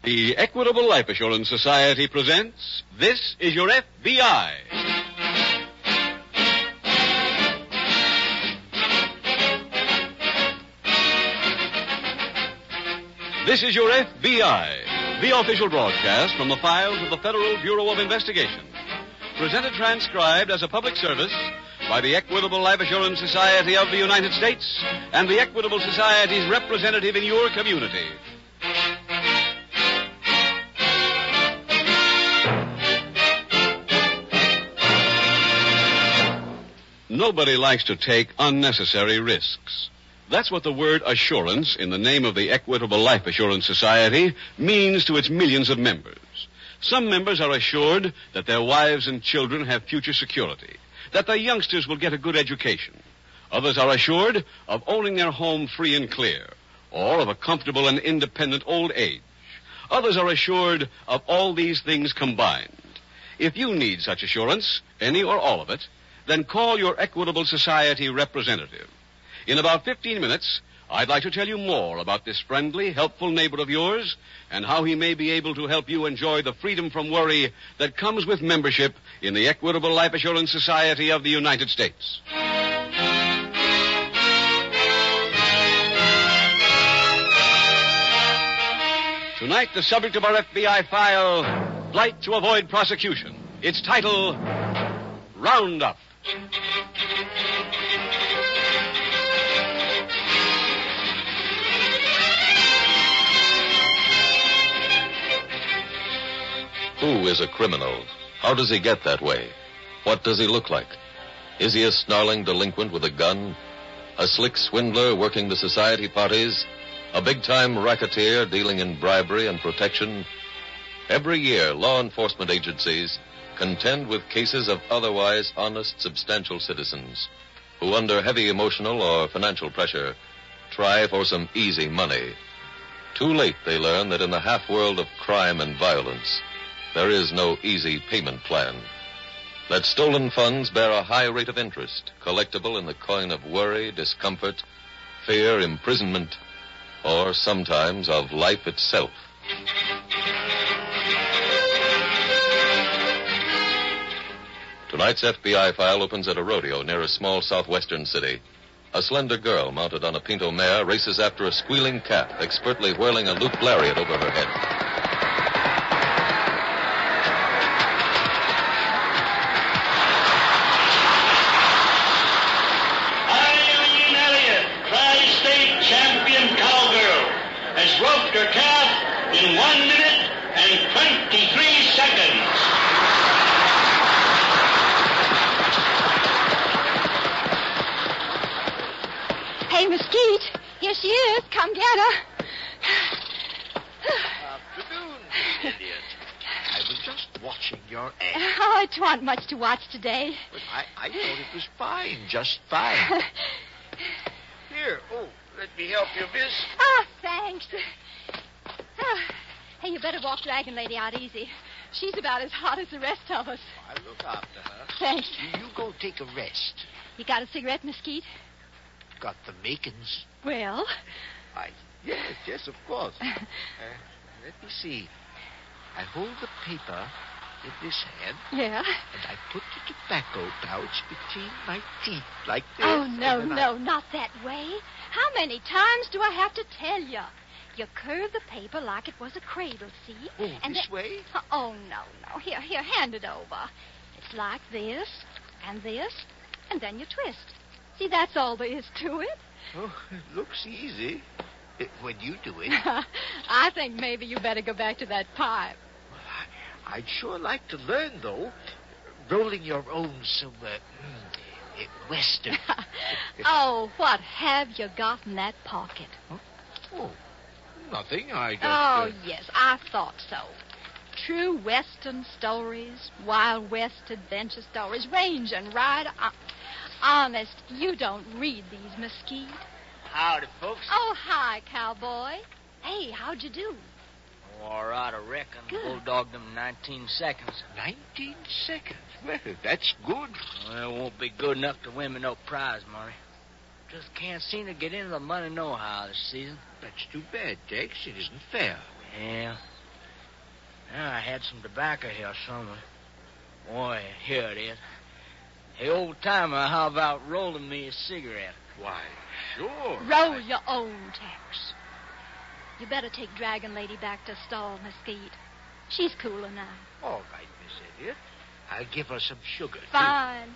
The Equitable Life Assurance Society presents This Is Your FBI. This is Your FBI, the official broadcast from the files of the Federal Bureau of Investigation. Presented transcribed as a public service by the Equitable Life Assurance Society of the United States and the Equitable Society's representative in your community. Nobody likes to take unnecessary risks. That's what the word assurance in the name of the Equitable Life Assurance Society means to its millions of members. Some members are assured that their wives and children have future security, that their youngsters will get a good education. Others are assured of owning their home free and clear, or of a comfortable and independent old age. Others are assured of all these things combined. If you need such assurance, any or all of it, then call your Equitable Society representative. In about 15 minutes, I'd like to tell you more about this friendly, helpful neighbor of yours and how he may be able to help you enjoy the freedom from worry that comes with membership in the Equitable Life Assurance Society of the United States. Tonight, the subject of our FBI file, Flight to Avoid Prosecution. Its title, Roundup. Who is a criminal? How does he get that way? What does he look like? Is he a snarling delinquent with a gun? A slick swindler working the society parties? A big-time racketeer dealing in bribery and protection? Every year, law enforcement agencies contend with cases of otherwise honest, substantial citizens who, under heavy emotional or financial pressure, try for some easy money. Too late, they learn that in the half-world of crime and violence, there is no easy payment plan. That stolen funds bear a high rate of interest, collectible in the coin of worry, discomfort, fear, imprisonment, or sometimes of life itself. Tonight's FBI file opens at a rodeo near a small southwestern city. A slender girl mounted on a pinto mare races after a squealing calf, expertly whirling a looped lariat over her head. Eileen Elliott, Tri-State Champion Cowgirl, has roped her calf in 1 minute and 23 seconds. Hey, Mesquite, here she is. Come get her. Afternoon, Miss Elliot. I was just watching your ad. Oh, it wasn't much to watch today. But I thought it was fine, just fine. Here, let me help you, miss. Oh, thanks. Oh, hey, you better walk Dragon Lady out easy. She's about as hot as the rest of us. I'll look after her. Thanks. You go take a rest. You got a cigarette, Mesquite? Got the makings. Well? Yes, of course. Let me see. I hold the paper in this hand. Yeah? And I put the tobacco pouch between my teeth like this. Oh, no, not that way. How many times do I have to tell you? You curve the paper like it was a cradle, see? Oh, and this way? Oh, no. Here, hand it over. It's like this, and then you twist. See, that's all there is to it. Oh, it looks easy when you do it. I think maybe you better go back to that pipe. Well, I'd sure like to learn, though. Rolling your own some Western. Oh, what have you got in that pocket? Huh? Oh, nothing. I just... Oh, yes, I thought so. True Western stories, Wild West adventure stories, range and ride. Honest, you don't read these, Mesquite. Howdy, folks. Oh, hi, cowboy. Hey, how'd you do? Oh, all right, I reckon. Good. Bulldogged them in 19 seconds. 19 seconds? Well, that's good. Well, it won't be good enough to win me no prize money. Just can't seem to get into the money nohow this season. That's too bad, Tex. It isn't fair. Yeah. had some tobacco here somewhere. Boy, here it is. Hey, old timer, how about rolling me a cigarette? Why, sure. Roll your own, Tex. You better take Dragon Lady back to stall, Mesquite. She's cooler now. All right, Miss Elliot. I'll give her some sugar, too. Fine.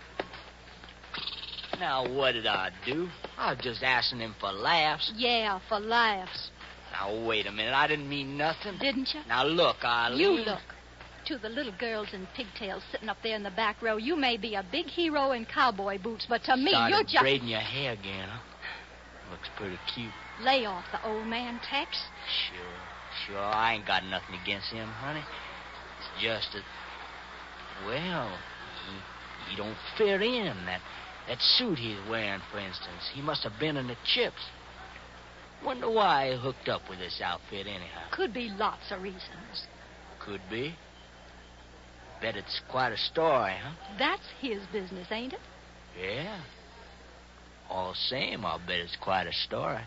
Now, what did I do? I was just asking him for laughs. Yeah, for laughs. Now, wait a minute. I didn't mean nothing. Didn't you? Now, look, Eileen. You look. To the little girls in pigtails sitting up there in the back row, you may be a big hero in cowboy boots, but to me, Started you're just... braiding your hair again, huh? Looks pretty cute. Lay off the old man, Tex. Sure. I ain't got nothing against him, honey. It's just that, well, he don't fit in. That suit he's wearing, for instance, he must have been in the chips. Wonder why he hooked up with this outfit anyhow. Could be lots of reasons. Could be. Bet it's quite a story, huh? That's his business, ain't it? Yeah. All the same, I'll bet it's quite a story.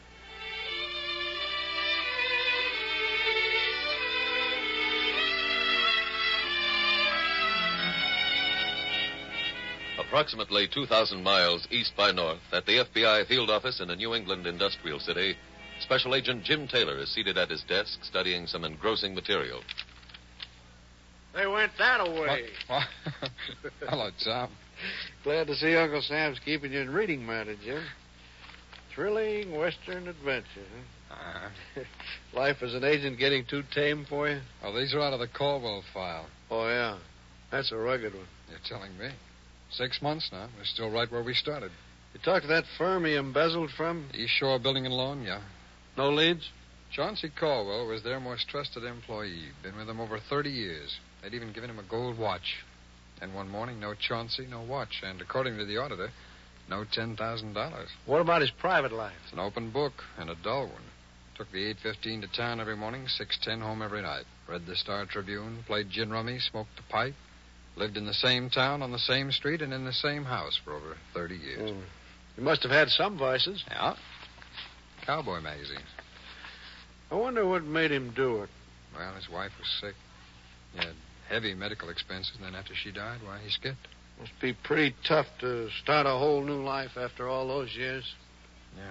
Approximately 2,000 miles east by north, at the FBI field office in a New England industrial city, Special Agent Jim Taylor is seated at his desk studying some engrossing material. They went that away. What? Hello, Tom. Glad to see Uncle Sam's keeping you in reading matter, Jim. Thrilling Western adventure, huh? Life as an agent getting too tame for you? Oh, these are out of the Caldwell file. Oh, yeah. That's a rugged one. You're telling me. 6 months now. We're still right where we started. You talked to that firm he embezzled from? East Shore Building and Loan, yeah. No leads? Chauncey Caldwell was their most trusted employee. Been with them over 30 years. They'd even given him a gold watch. And one morning, no Chauncey, no watch. And according to the auditor, no $10,000. What about his private life? It's an open book and a dull one. Took the 8:15 to town every morning, 6:10 home every night. Read the Star Tribune, played gin rummy, smoked a pipe. Lived in the same town, on the same street, and in the same house for over 30 years. He must have had some vices. Yeah. Cowboy magazines. I wonder what made him do it. Well, his wife was sick. He had heavy medical expenses, and then after she died, why, he skipped. Must be pretty tough to start a whole new life after all those years. Yeah.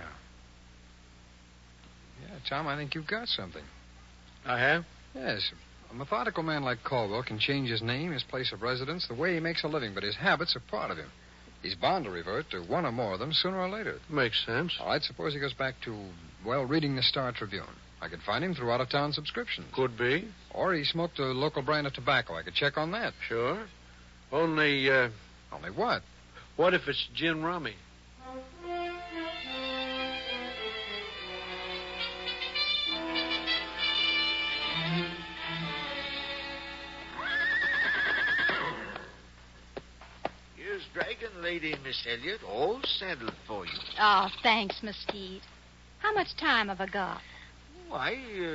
Yeah, Tom, I think you've got something. I have? Yes. A methodical man like Caldwell can change his name, his place of residence, the way he makes a living, but his habits are part of him. He's bound to revert to one or more of them sooner or later. Makes sense. All right, suppose he goes back to, well, reading the Star Tribune. I could find him through out-of-town subscriptions. Could be. Or he smoked a local brand of tobacco. I could check on that. Sure. Only, Only what? what if it's gin rummy? Here's Dragon Lady, Miss Elliot, all saddled for you. Oh, thanks, Mesquite. How much time have I got? Why,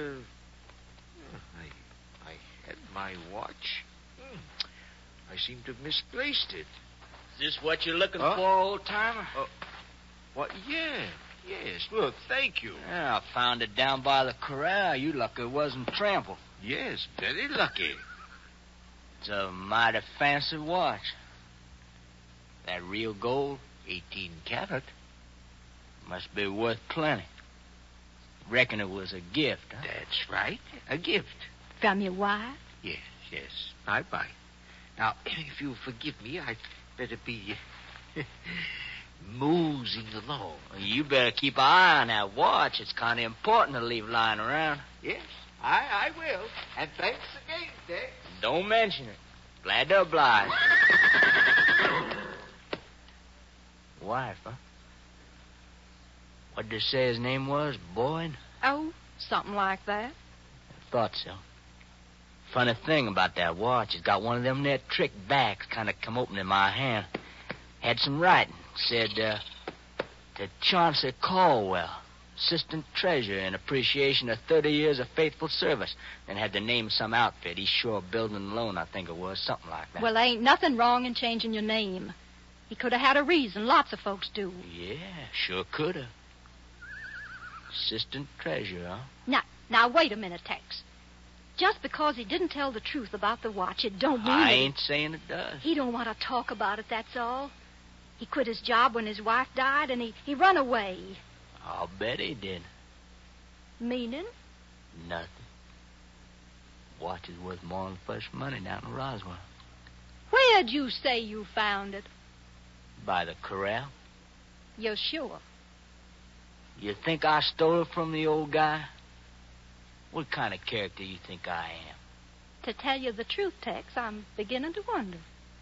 I had my watch. I seem to have misplaced it. Is this what you're looking Huh? for, old timer? What? Yeah. Yes. Look, thank you. Yeah, I found it down by the corral. You lucky it wasn't trampled. Yes, very lucky. It's a mighty fancy watch. That real gold, 18 carat. must be worth plenty. Reckon it was a gift, huh? That's right. A gift. From your wife? Yes. Bye-bye. Now, if you'll forgive me, I'd better be moseying along. Well, you better keep an eye on that watch. It's kind of important to leave lying around. Yes, I will. And thanks again, Dick. Don't mention it. Glad to oblige. Wife, huh? What did they say his name was? Boyd? Oh, something like that. I thought so. Funny thing about that watch, it's got one of them there trick backs kind of come open in my hand. Had some writing. Said, to Chauncey Caldwell, Assistant Treasurer in appreciation of 30 years of faithful service. Then had to name some outfit. East Shore Building and Loan, I think it was. Something like that. Well, ain't nothing wrong in changing your name. He could have had a reason. Lots of folks do. Yeah, sure could have. Assistant Treasurer, huh? Now, wait a minute, Tex. just because he didn't tell the truth about the watch, it don't mean I that ain't saying it does. he don't want to talk about it, that's all. He quit his job when his wife died, and he run away. I'll bet he did. Meaning? Nothing. Watch is worth more than fresh money down in Roswell. Where'd you say you found it? By the corral. You're sure? You think I stole it from the old guy? What kind of character you think I am? To tell you the truth, Tex, I'm beginning to wonder.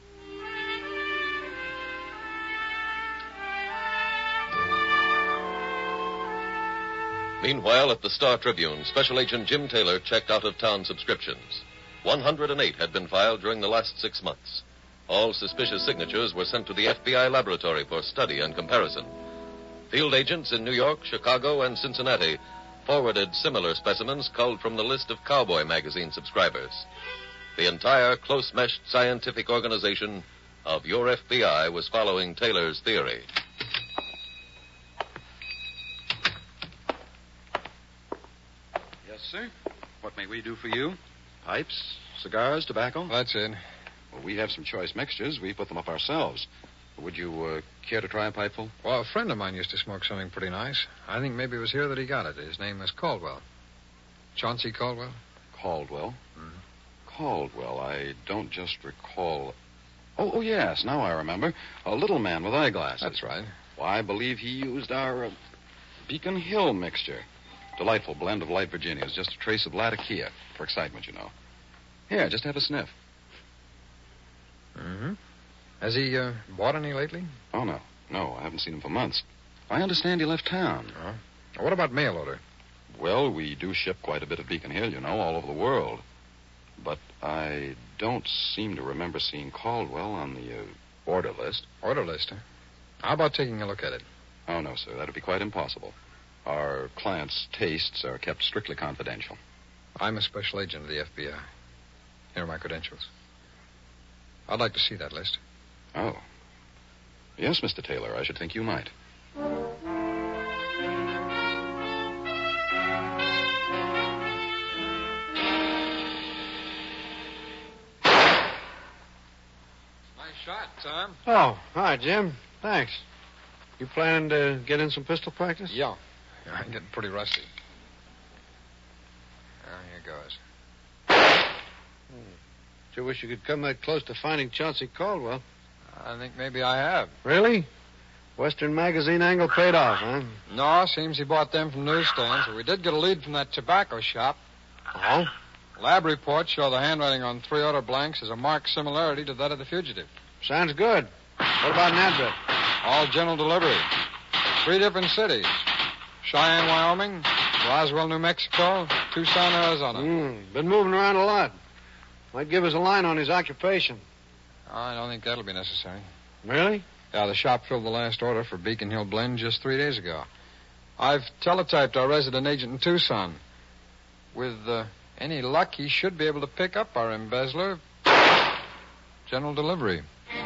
Meanwhile, at the Star Tribune, Special Agent Jim Taylor checked out-of-town subscriptions. 108 had been filed during the last 6 months. All suspicious signatures were sent to the FBI laboratory for study and comparison. Field agents in New York, Chicago, and Cincinnati forwarded similar specimens culled from the list of Cowboy magazine subscribers. The entire close-meshed scientific organization of Your FBI was following Taylor's theory. Yes, sir. What may we do for you? Pipes, cigars, tobacco? That's it. Well, we have some choice mixtures. We put them up ourselves. Would you care to try a pipeful? Well, a friend of mine used to smoke something pretty nice. I think maybe it was here that he got it. His name was Caldwell. Chauncey Caldwell? Caldwell? Caldwell. I don't just recall. Oh, yes. Now I remember. A little man with eyeglasses. That's right. Why, I believe he used our Beacon Hill mixture. Delightful blend of light Virginias. Just a trace of Latakia. For excitement, you know. Here, just have a sniff. Mm-hmm. Has he bought any lately? Oh, no. No, I haven't seen him for months. I understand he left town. Oh. What about mail order? Well, we do ship quite a bit of Beacon Hill, you know, all over the world. But I don't seem to remember seeing Caldwell on the order list. Order list, huh? How about taking a look at it? Oh, no, sir. That would be quite impossible. Our clients' tastes are kept strictly confidential. I'm a special agent of the FBI. Here are my credentials. I'd like to see that list. Oh. Yes, Mr. Taylor, I should think you might. Nice shot, Tom. Oh, hi, Jim. Thanks. You planning to get in some pistol practice? Yeah. I'm getting pretty rusty. Here goes. Sure wish you could come that close to finding Chauncey Caldwell. I think maybe I have. Really? Western magazine angle paid off, huh? No, seems he bought them from newsstands, but we did get a lead from that tobacco shop. Oh? Lab reports show the handwriting on 3 order blanks has a marked similarity to that of the fugitive. Sounds good. What about an address? All general delivery. 3 different cities. Cheyenne, Wyoming, Roswell, New Mexico, Tucson, Arizona. Been moving around a lot. Might give us a line on his occupation. I don't think that'll be necessary. Really? Yeah, the shop filled the last order for Beacon Hill Blend just 3 days ago. I've teletyped our resident agent in Tucson. With any luck, he should be able to pick up our embezzler. General delivery.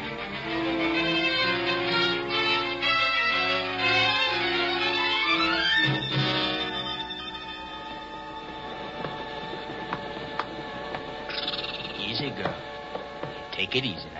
Easy, girl. Take it easy now.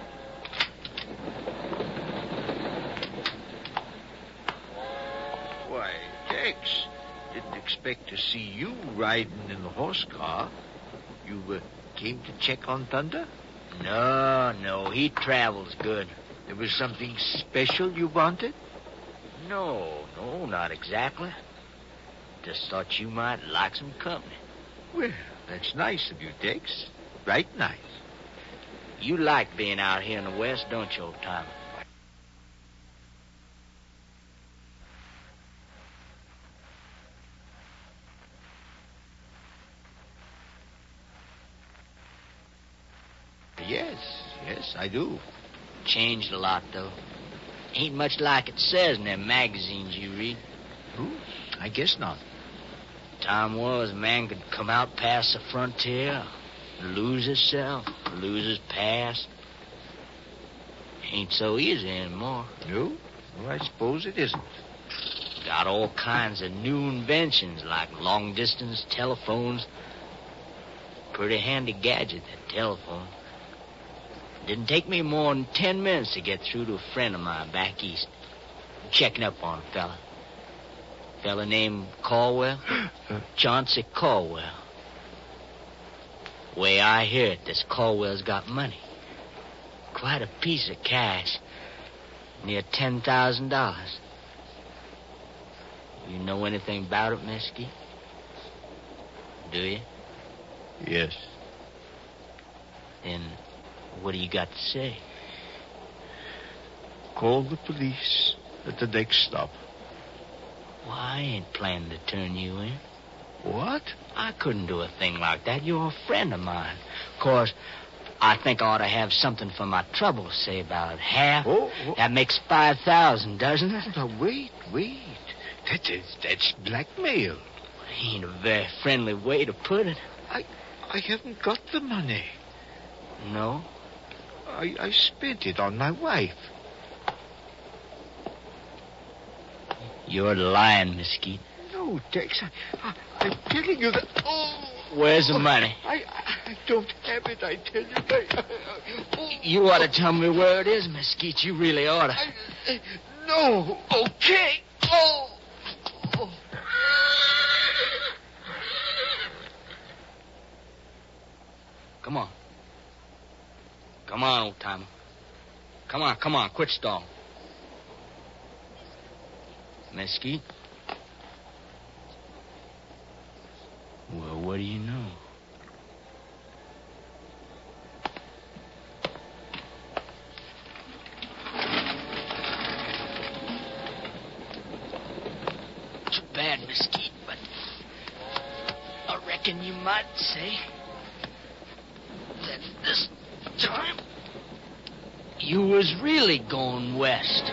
Why, Tex, didn't expect to see you riding in the horse car. You came to check on Thunder? No, he travels good. There was something special you wanted? No, not exactly. Just thought you might like some company. Well, that's nice of you, Tex. Right nice. You like being out here in the West, don't you, old timer? Yes, I do. Changed a lot, though. Ain't much like it says in them magazines you read. I guess not. Time was a man could come out past the frontier, lose himself, lose his past. Ain't so easy anymore. No? Well, I suppose it isn't. Got all kinds of new inventions like long-distance telephones. Pretty handy gadget, that telephone. Didn't take me more than 10 minutes to get through to a friend of mine back east. Checking up on a fella. Fella named Caldwell? Chauncey Caldwell. Way I hear it, this Caldwell's got money. Quite a piece of cash. Near $10,000. You know anything about it, Mesquite? Do you? Yes. Then what do you got to say? Call the police at the next stop. Well, I ain't planning to turn you in. What? I couldn't do a thing like that. You're a friend of mine. Of course, I think I ought to have something for my trouble, say about half. Oh. That makes 5,000, doesn't it? Now, wait. That's blackmail. Ain't a very friendly way to put it. I haven't got the money. No? I spent it on my wife. You're lying, Mesquite. No, Tex. I'm telling you that... Oh! Where's the money? I don't have it, I tell you. You ought to tell me where it is, Mesquite. You really ought to. No. Okay. Oh. Come on. Come on, old timer. Come on. Quit stalling. Mesquite? Well, what do you know? Too bad, Mesquite, but I reckon you might say that this time you was really going west.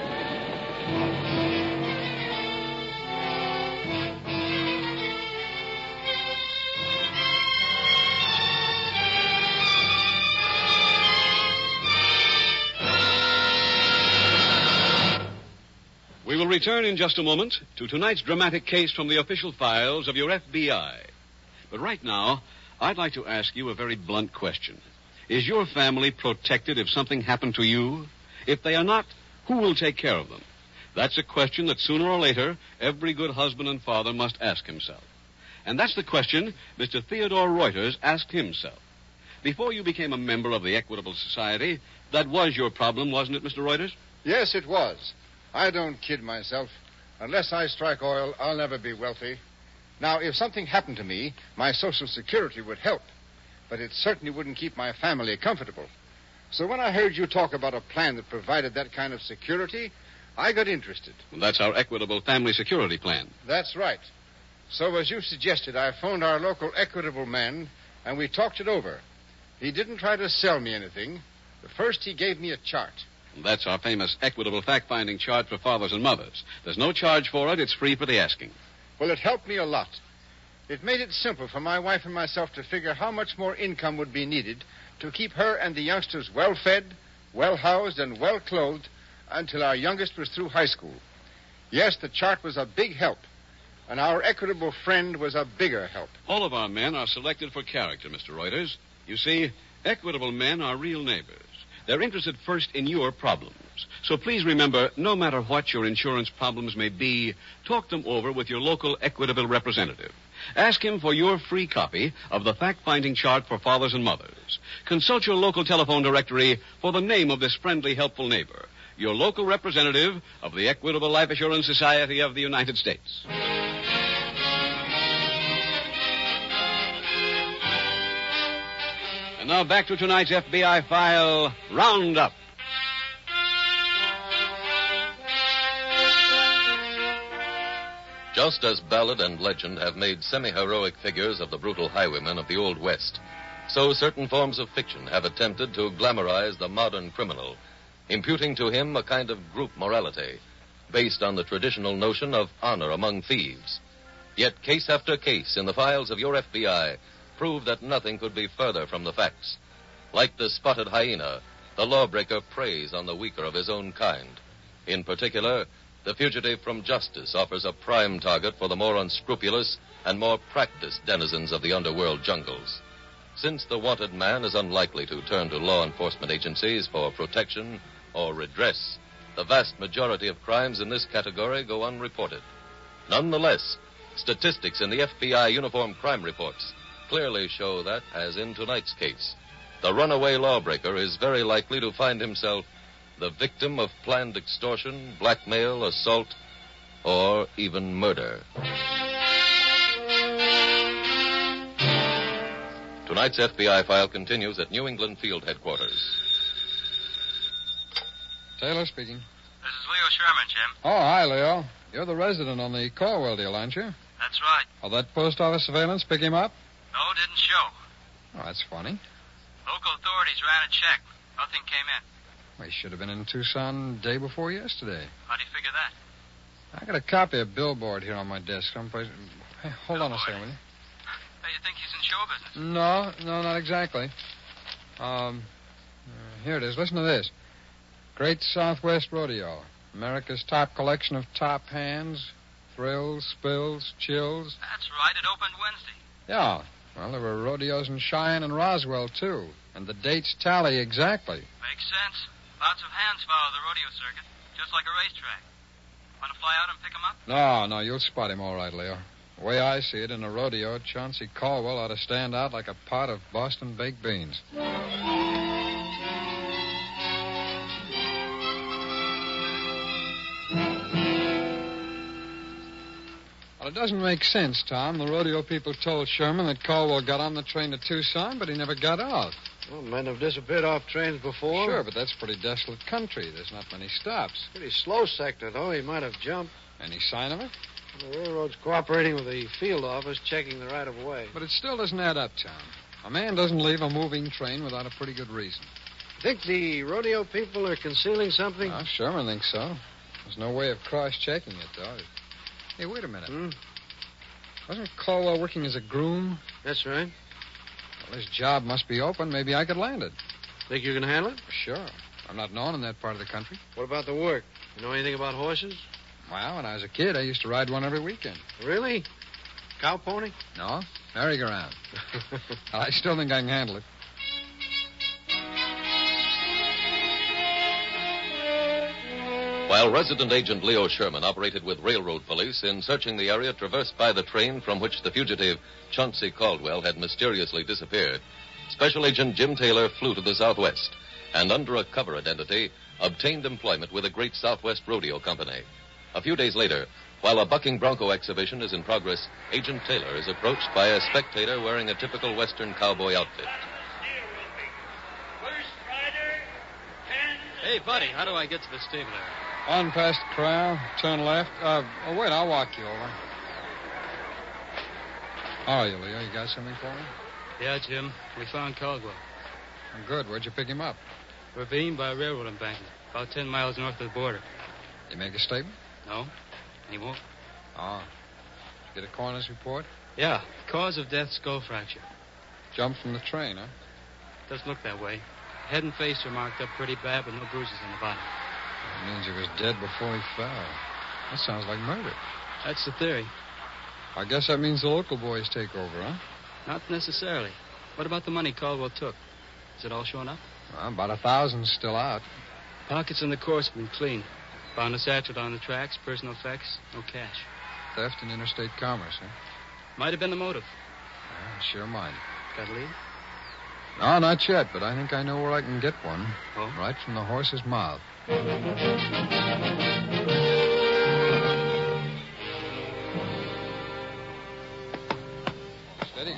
We will return in just a moment to tonight's dramatic case from the official files of your FBI. But right now, I'd like to ask you a very blunt question. Is your family protected if something happened to you? If they are not, who will take care of them? That's a question that sooner or later every good husband and father must ask himself. And that's the question Mr. Theodore Reuters asked himself. Before you became a member of the Equitable Society, that was your problem, wasn't it, Mr. Reuters? Yes, it was. I don't kid myself. Unless I strike oil, I'll never be wealthy. Now, if something happened to me, my Social Security would help. But it certainly wouldn't keep my family comfortable. So when I heard you talk about a plan that provided that kind of security, I got interested. Well, that's our Equitable Family Security Plan. That's right. So as you suggested, I phoned our local Equitable man, and we talked it over. He didn't try to sell me anything. But first, he gave me a chart. That's our famous Equitable Fact-Finding Chart for fathers and mothers. There's no charge for it. It's free for the asking. Well, it helped me a lot. It made it simple for my wife and myself to figure how much more income would be needed to keep her and the youngsters well-fed, well-housed, and well-clothed until our youngest was through high school. Yes, the chart was a big help, and our Equitable friend was a bigger help. All of our men are selected for character, Mr. Reuters. You see, Equitable men are real neighbors. They're interested first in your problems. So please remember, no matter what your insurance problems may be, talk them over with your local Equitable representative. Ask him for your free copy of the fact-finding chart for fathers and mothers. Consult your local telephone directory for the name of this friendly, helpful neighbor, your local representative of the Equitable Life Assurance Society of the United States. And now back to tonight's FBI file, Roundup. Just as ballad and legend have made semi-heroic figures of the brutal highwaymen of the Old West, so certain forms of fiction have attempted to glamorize the modern criminal, imputing to him a kind of group morality based on the traditional notion of honor among thieves. Yet case after case in the files of your FBI prove that nothing could be further from the facts. Like the spotted hyena, the lawbreaker preys on the weaker of his own kind. In particular, the fugitive from justice offers a prime target for the more unscrupulous and more practiced denizens of the underworld jungles. since the wanted man is unlikely to turn to law enforcement agencies for protection or redress, the vast majority of crimes in this category go unreported. Nonetheless, statistics in the FBI uniform crime reports clearly show that, as in tonight's case, the runaway lawbreaker is very likely to find himself the victim of planned extortion, blackmail, assault, or even murder. Tonight's FBI file continues at New England Field Headquarters. Taylor speaking. This is Leo Sherman, Jim. Oh, hi, Leo. You're the resident on the Caldwell deal, aren't you? That's right. Oh, that post office surveillance pick him up? No, didn't show. Oh, that's funny. Local authorities ran a check. Nothing came in. Well, he should have been in Tucson day before yesterday. How do you figure that? I got a copy of Billboard here on my desk someplace. Hey, hold on a second, will you? Hey, you think he's in show business? No, not exactly. Here it is. Listen to this. Great Southwest Rodeo. America's top collection of top hands, thrills, spills, chills. That's right. It opened Wednesday. Yeah. Well, there were rodeos in Cheyenne and Roswell, too. And the dates tally exactly. Makes sense. Lots of hands follow the rodeo circuit, just like a racetrack. Want to fly out and pick him up? No, you'll spot him all right, Leo. The way I see it, in a rodeo, Chauncey Caldwell ought to stand out like a pot of Boston baked beans. Well, it doesn't make sense, Tom. The rodeo people told Sherman that Caldwell got on the train to Tucson, but he never got out. Well, men have disappeared off trains before. Sure, but that's pretty desolate country. There's not many stops. Pretty slow sector, though. He might have jumped. Any sign of it? The railroad's cooperating with the field office, checking the right-of-way. But it still doesn't add up, Tom. A man doesn't leave a moving train without a pretty good reason. Think the rodeo people are concealing something? Sherman thinks so. There's no way of cross-checking it, though. Hey, wait a minute. Wasn't Caldwell working as a groom? That's right. Well, his job must be open. Maybe I could land it. Think you can handle it? Sure. I'm not known in that part of the country. What about the work? You know anything about horses? Well, when I was a kid, I used to ride one every weekend. Really? Cow pony? No, merry-go-round. I still think I can handle it. While resident agent Leo Sherman operated with railroad police in searching the area traversed by the train from which the fugitive Chauncey Caldwell had mysteriously disappeared, Special Agent Jim Taylor flew to the Southwest and, under a cover identity, obtained employment with the Great Southwest Rodeo Company. A few days later, while a bucking bronco exhibition is in progress, Agent Taylor is approached by a spectator wearing a typical Western cowboy outfit. Hey, buddy, how do I get to the stable there? On past the corral, turn left. Wait, I'll walk you over. How are you, Leo? You got something for me? Yeah, Jim. We found Caldwell. Good. Where'd you pick him up? Ravine by railroad embankment, about 10 miles north of the border. You make a statement? No, he won't. Oh. Get a coroner's report? Yeah, cause of death, skull fracture. Jumped from the train, huh? Doesn't look that way. Head and face are marked up pretty bad, but no bruises on the body. That means he was dead before he fell. That sounds like murder. That's the theory. I guess that means the local boys take over, huh? Not necessarily. What about the money Caldwell took? Is it all showing up? Well, about 1,000's still out. Pockets in the course have been cleaned. Found a satchel on the tracks, personal effects, no cash. Theft in interstate commerce, huh? Might have been the motive. Yeah, sure might. Got a lead? No, not yet, but I think I know where I can get one. Oh? Right from the horse's mouth. Steady.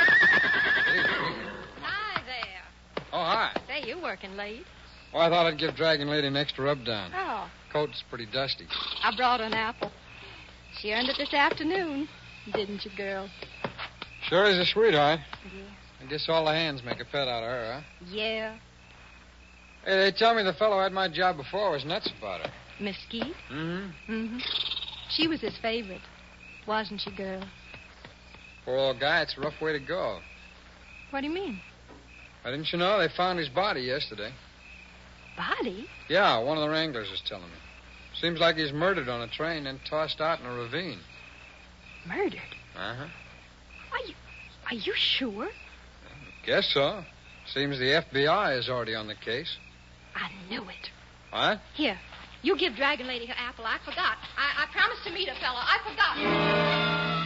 Hi there. Oh, hi. Say, you working late. Well, I thought I'd give Dragon Lady an extra rub down. Oh, Coat's pretty dusty. I brought an apple. She earned it this afternoon, didn't you, girl? Sure is a sweetheart. Yeah. I guess all the hands make a pet out of her, huh? Yeah. Hey, they tell me the fellow who had my job before was nuts about her. Mesquite? Mm-hmm. Mm-hmm. She was his favorite, wasn't she, girl? Poor old guy, it's a rough way to go. What do you mean? Why, didn't you know they found his body yesterday? Body? Yeah, one of the wranglers is telling me. Seems like he's murdered on a train and tossed out in a ravine. Murdered? Uh-huh. Are you sure? Guess so. Seems the FBI is already on the case. I knew it. What? Here, you give Dragon Lady her apple. I forgot. I promised to meet a fella. I forgot.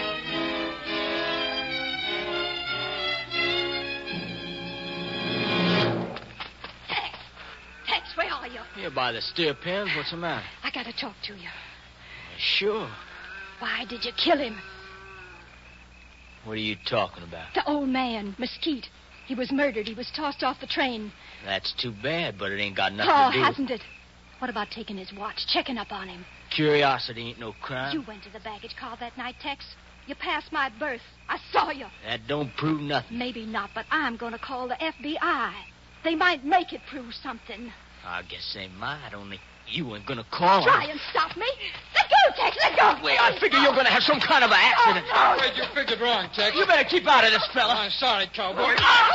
Tex, where are you? Here by the steer pens. What's the matter? I got to talk to you. Sure. Why did you kill him? What are you talking about? The old man, Mesquite. He was murdered. He was tossed off the train. That's too bad, but it ain't got nothing to do hasn't it? What about taking his watch, checking up on him? Curiosity ain't no crime. You went to the baggage car that night, Tex. You passed my berth. I saw you. That don't prove nothing. Maybe not, but I'm going to call the FBI. They might make it prove something. I guess they might, only you ain't going to call Try and stop me. Let go, Tex. Let go. Wait, I figure you're going to have some kind of an accident. Oh, no. Wait, you figured wrong, Tex. You better keep out of this, fella. I'm sorry, cowboy.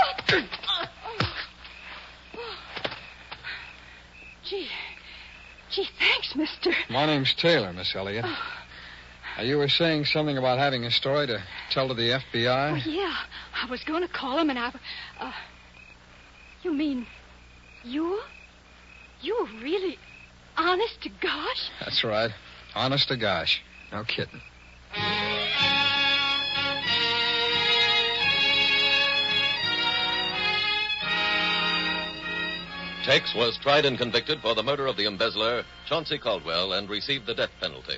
Gee, thanks, mister. My name's Taylor, Miss Elliott. You were saying something about having a story to tell to the FBI? Oh, yeah. I was going to call him, and you mean you're really honest to gosh? That's right. Honest to gosh. No kidding. Tex was tried and convicted for the murder of the embezzler, Chauncey Caldwell, and received the death penalty.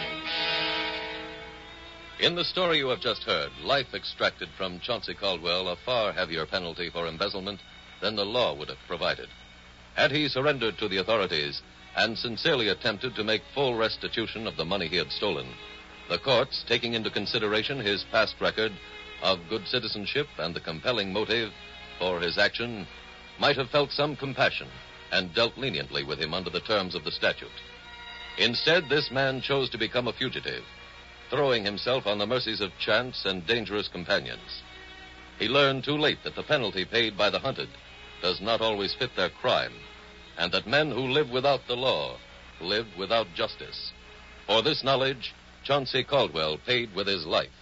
In the story you have just heard, life extracted from Chauncey Caldwell a far heavier penalty for embezzlement than the law would have provided. Had he surrendered to the authorities and sincerely attempted to make full restitution of the money he had stolen, the courts, taking into consideration his past record of good citizenship and the compelling motive for his action, might have felt some compassion and dealt leniently with him under the terms of the statute. Instead, this man chose to become a fugitive, throwing himself on the mercies of chance and dangerous companions. He learned too late that the penalty paid by the hunted does not always fit their crime, and that men who live without the law live without justice. For this knowledge, Chauncey Caldwell paid with his life.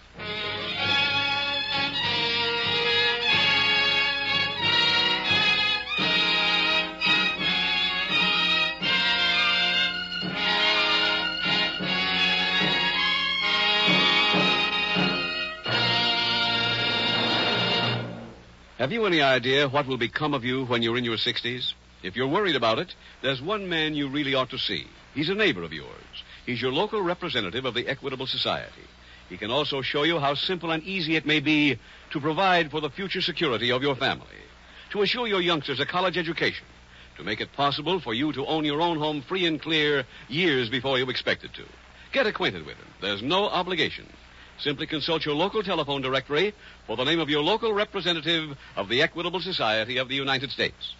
Have you any idea what will become of you when you're in your 60s? If you're worried about it, there's one man you really ought to see. He's a neighbor of yours. He's your local representative of the Equitable Society. He can also show you how simple and easy it may be to provide for the future security of your family, to assure your youngsters a college education, to make it possible for you to own your own home free and clear years before you expected to. Get acquainted with him. There's no obligation. Simply consult your local telephone directory for the name of your local representative of the Equitable Society of the United States.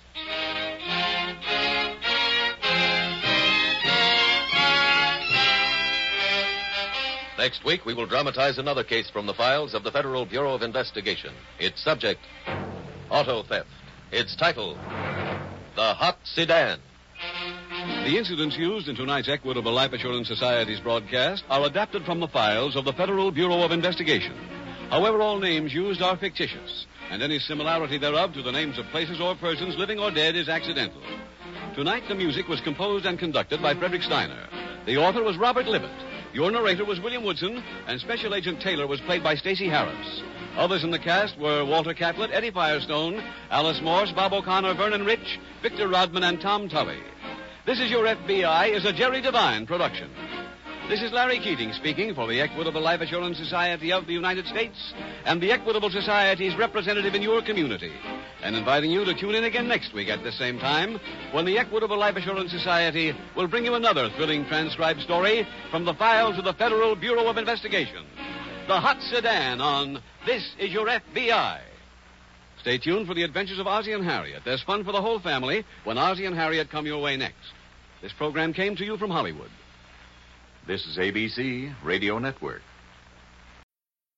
Next week, we will dramatize another case from the files of the Federal Bureau of Investigation. Its subject, auto theft. Its title, The Hot Sedan. The incidents used in tonight's Equitable Life Assurance Society's broadcast are adapted from the files of the Federal Bureau of Investigation. However, all names used are fictitious, and any similarity thereof to the names of places or persons, living or dead, is accidental. Tonight, the music was composed and conducted by Frederick Steiner. The author was Robert Livett. Your narrator was William Woodson, and Special Agent Taylor was played by Stacey Harris. Others in the cast were Walter Catlett, Eddie Firestone, Alice Morse, Bob O'Connor, Vernon Rich, Victor Rodman, and Tom Tully. This Is Your FBI is a Jerry Devine production. This is Larry Keating speaking for the Equitable Life Assurance Society of the United States and the Equitable Society's representative in your community, and inviting you to tune in again next week at the same time when the Equitable Life Assurance Society will bring you another thrilling transcribed story from the files of the Federal Bureau of Investigation. The Hot Sedan on This Is Your FBI. Stay tuned for the adventures of Ozzie and Harriet. There's fun for the whole family when Ozzie and Harriet come your way next. This program came to you from Hollywood. This is ABC Radio Network.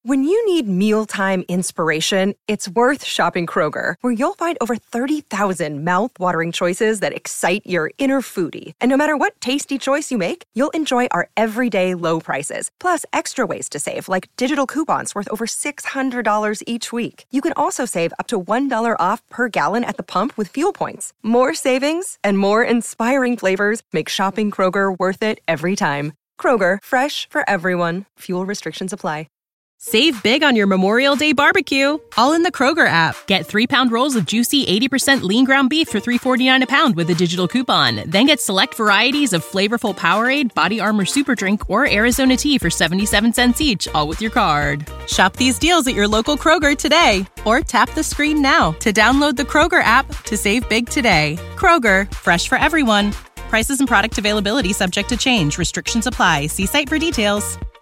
When you need mealtime inspiration, it's worth shopping Kroger, where you'll find over 30,000 mouth-watering choices that excite your inner foodie. And no matter what tasty choice you make, you'll enjoy our everyday low prices, plus extra ways to save, like digital coupons worth over $600 each week. You can also save up to $1 off per gallon at the pump with fuel points. More savings and more inspiring flavors make shopping Kroger worth it every time. Kroger, fresh for everyone. Fuel restrictions apply. Save big on your Memorial Day barbecue, all in the Kroger app. Get 3-pound rolls of juicy 80% lean ground beef for $3.49 a pound with a digital coupon. Then get select varieties of flavorful Powerade, Body Armor Super Drink, or Arizona tea for 77 cents each, all with your card. Shop these deals at your local Kroger today, or tap the screen now to download the Kroger app to save big today. Kroger, fresh for everyone. Prices and product availability subject to change. Restrictions apply. See site for details.